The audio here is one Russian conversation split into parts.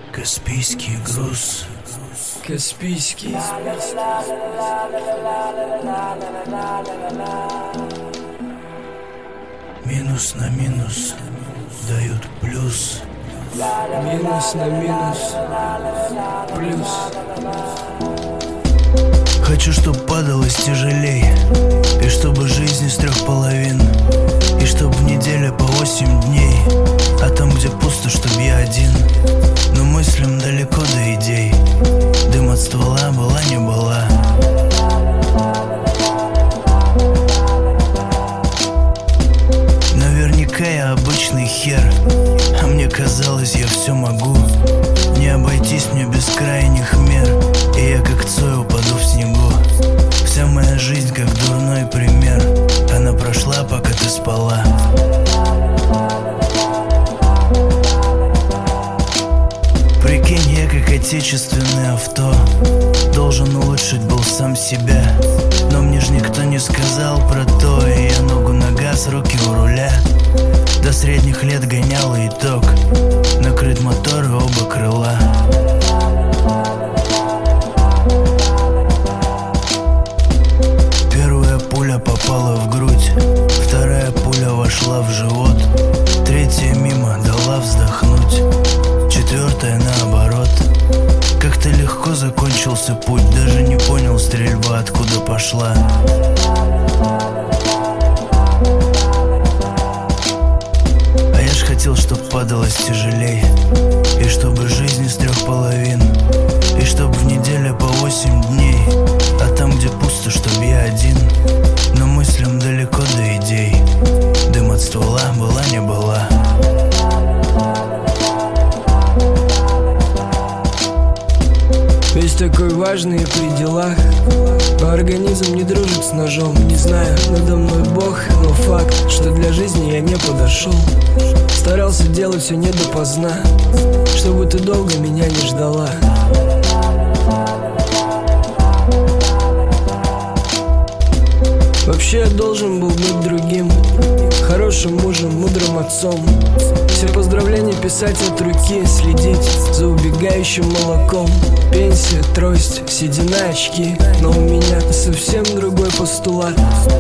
Каспийский груз. Каспийский. Минус на минус дают плюс. Минус на минус плюс. Хочу, чтоб падалось тяжелей, и чтобы жизнь из 3 половин, и чтоб в неделе по 8 дней, а там, где пусто, чтоб я один. Но мыслям далеко до идей. Дым от ствола была не была. Наверняка я обычный хер, а мне казалось, я все могу. Не обойтись мне без крайних мер, и я как Цой упаду в снегу. Вся моя жизнь как дурной пример, она прошла, пока ты спала. Прикинь, я как отечественное авто, должен улучшить был сам себя. Но мне ж никто не сказал про то, и я ногу на газ, руки у руля. До средних лет гонял итог, накрыт мотор и оба крыла. Первая пуля попала в грудь, вторая пуля вошла в живот, третья мимо дала вздохнуть, четвертая наоборот. Как-то легко закончился путь, даже не понял стрельба откуда пошла. А я ж хотел, чтоб падалось тяжелей, и чтобы жизнь из 3 половин, и чтоб в неделе по 8 дней, а там, где пусто, чтоб я один. Но мыслям далеко до идей. Дым от ствола была не была. Весь такой важный при делах, но организм не дружит с ножом. Не знаю, надо мной Бог, но факт, что для жизни я не подошел. Старался делать все не допоздна, чтобы ты долго меня не ждала. Вообще я должен был быть другим, хорошим мужем, мудрым отцом. Все поздравления писать от руки, следить за убегающим молоком. Пенсия, трость, седина, очки, но у меня совсем другой постулат.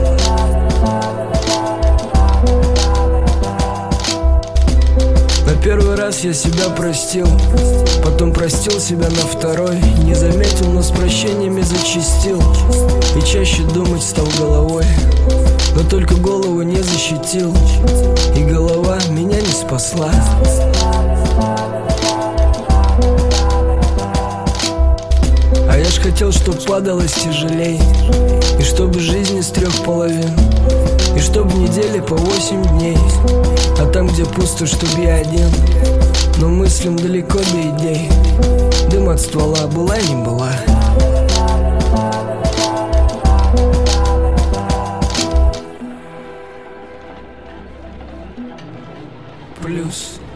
На первый раз я себя простил, потом простил себя на второй. Не заметил, но с прощениями зачастил, и чаще думать стал головой. Но только голову не защитил, и голова меня не спасла. А я ж хотел, чтоб падалось тяжелей, и чтобы жизнь из 3 половин, и чтоб в неделе по 8 дней, а там, где пусто, чтоб я один. Но мыслям далеко до идей. Дым от ствола была не была. Плюс.